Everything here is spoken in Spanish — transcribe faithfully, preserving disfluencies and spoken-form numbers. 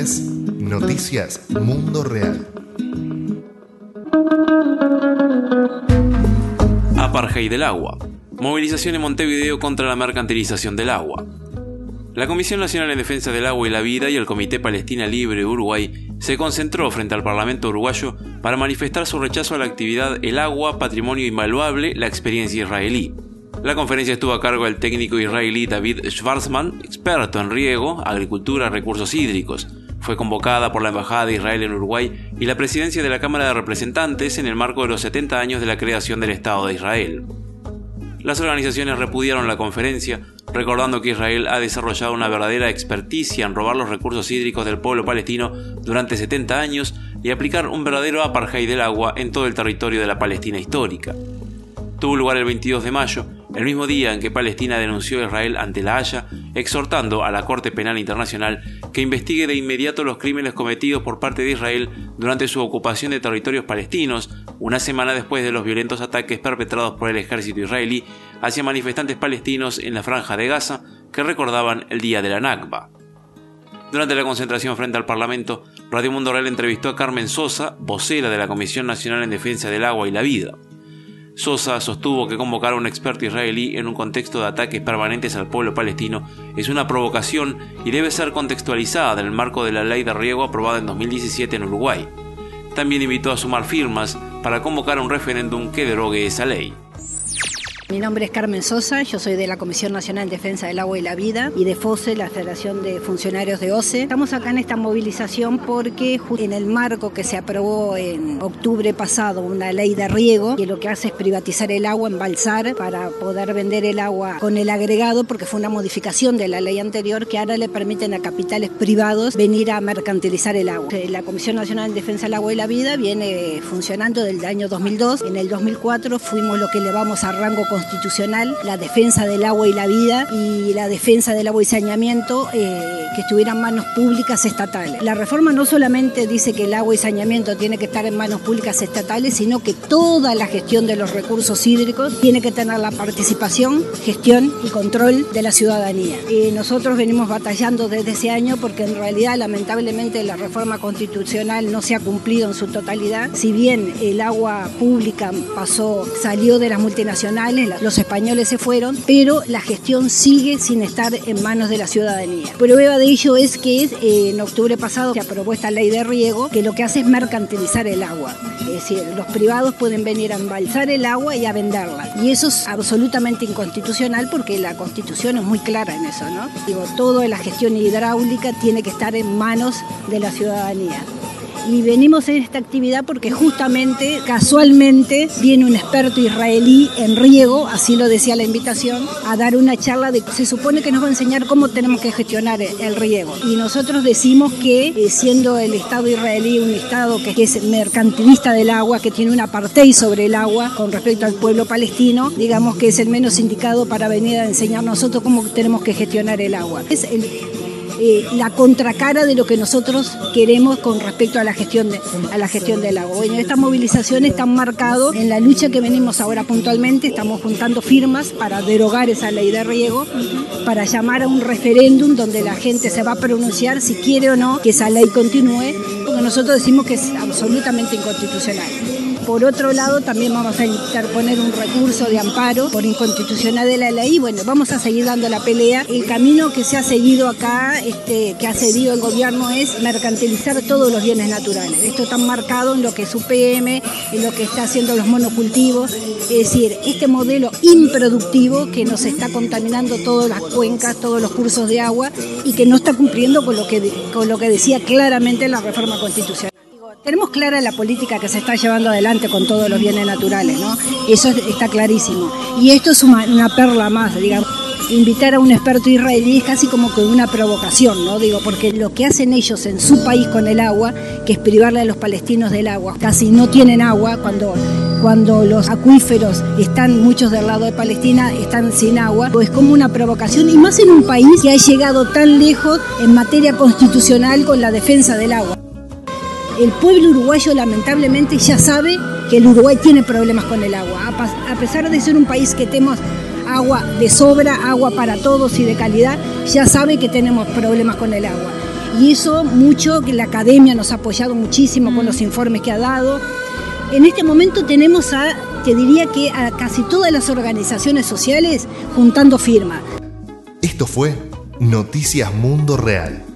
es Noticias Mundo Real. Apartheid del agua. Movilización en Montevideo contra la mercantilización del agua. La Comisión Nacional en Defensa del Agua y la Vida y el Comité Palestina Libre Uruguay se concentró frente al Parlamento uruguayo para manifestar su rechazo a la actividad El Agua, Patrimonio Invaluable, la experiencia israelí. La conferencia estuvo a cargo del técnico israelí David Schwarzman, experto en riego, agricultura, recursos hídricos. Fue convocada por la Embajada de Israel en Uruguay y la presidencia de la Cámara de Representantes en el marco de los setenta años de la creación del Estado de Israel. Las organizaciones repudiaron la conferencia, recordando que Israel ha desarrollado una verdadera experticia en robar los recursos hídricos del pueblo palestino durante setenta años y aplicar un verdadero apartheid del agua en todo el territorio de la Palestina histórica. Tuvo lugar el veintidós de mayo, el mismo día en que Palestina denunció a Israel ante la Haya, exhortando a la Corte Penal Internacional que investigue de inmediato los crímenes cometidos por parte de Israel durante su ocupación de territorios palestinos, una semana después de los violentos ataques perpetrados por el ejército israelí hacia manifestantes palestinos en la Franja de Gaza que recordaban el día de la Nakba. Durante la concentración frente al Parlamento, Radio Mundo Real entrevistó a Carmen Sosa, vocera de la Comisión Nacional en Defensa del Agua y la Vida. Sosa sostuvo que convocar a un experto israelí en un contexto de ataques permanentes al pueblo palestino es una provocación y debe ser contextualizada en el marco de la ley de riego aprobada en dos mil diecisiete en Uruguay. También invitó a sumar firmas para convocar a un referéndum que derogue esa ley. Mi nombre es Carmen Sosa, yo soy de la Comisión Nacional en Defensa del Agua y la Vida y de F O S E, la Federación de Funcionarios de O C E. Estamos acá en esta movilización porque en el marco que se aprobó en octubre pasado una ley de riego que lo que hace es privatizar el agua, embalsar para poder vender el agua con el agregado, porque fue una modificación de la ley anterior que ahora le permiten a capitales privados venir a mercantilizar el agua. La Comisión Nacional en Defensa del Agua y la Vida viene funcionando desde el año dos mil dos. En el dos mil cuatro fuimos lo que elevamos a rango constitucional, la defensa del agua y la vida y la defensa del agua y saneamiento eh, que estuvieran en manos públicas estatales. La reforma no solamente dice que el agua y saneamiento tiene que estar en manos públicas estatales, sino que toda la gestión de los recursos hídricos tiene que tener la participación, gestión y control de la ciudadanía. Eh, nosotros venimos batallando desde ese año porque en realidad lamentablemente la reforma constitucional no se ha cumplido en su totalidad. Si bien el agua pública pasó, salió de las multinacionales, los españoles se fueron, pero la gestión sigue sin estar en manos de la ciudadanía. Prueba de ello es que eh, en octubre pasado se aprobó esta ley de riego que lo que hace es mercantilizar el agua. Es decir, los privados pueden venir a embalsar el agua y a venderla. Y eso es absolutamente inconstitucional porque la Constitución es muy clara en eso, ¿no? Digo, toda la gestión hidráulica tiene que estar en manos de la ciudadanía. Y venimos en esta actividad porque justamente, casualmente, viene un experto israelí en riego, así lo decía la invitación, a dar una charla de, se supone que nos va a enseñar cómo tenemos que gestionar el riego. Y nosotros decimos que, eh, siendo el Estado israelí un Estado que, que es mercantilista del agua, que tiene un apartheid sobre el agua con respecto al pueblo palestino, digamos que es el menos indicado para venir a enseñar nosotros cómo tenemos que gestionar el agua. Es el, Eh, la contracara de lo que nosotros queremos con respecto a la gestión de, a la gestión del agua. Bueno, estas movilizaciones están marcadas en la lucha que venimos ahora puntualmente, estamos juntando firmas para derogar esa ley de riego, para llamar a un referéndum donde la gente se va a pronunciar si quiere o no que esa ley continúe, porque nosotros decimos que es absolutamente inconstitucional. Por otro lado, también vamos a interponer un recurso de amparo por inconstitucionalidad de la ley. Bueno, vamos a seguir dando la pelea. El camino que se ha seguido acá, este, que ha seguido el gobierno, es mercantilizar todos los bienes naturales. Esto está marcado en lo que es U P M, en lo que está haciendo los monocultivos. Es decir, este modelo improductivo que nos está contaminando todas las cuencas, todos los cursos de agua y que no está cumpliendo con lo que, con lo que decía claramente la reforma constitucional. Tenemos clara la política que se está llevando adelante con todos los bienes naturales, ¿no? Eso está clarísimo. Y esto es una, una perla más, digamos. Invitar a un experto israelí es casi como que una provocación, ¿no? Digo, porque lo que hacen ellos en su país con el agua, que es privarle a los palestinos del agua, casi no tienen agua cuando, cuando los acuíferos están, muchos del lado de Palestina, están sin agua, pues es como una provocación, y más en un país que ha llegado tan lejos en materia constitucional con la defensa del agua. El pueblo uruguayo lamentablemente ya sabe que el Uruguay tiene problemas con el agua, a pesar de ser un país que tenemos agua de sobra, agua para todos y de calidad, ya sabe que tenemos problemas con el agua. y eso mucho, que la academia nos ha apoyado muchísimo mm. con los informes que ha dado. En este momento tenemos a, te diría que a casi todas las organizaciones sociales juntando firmas. Esto fue Noticias Mundo Real.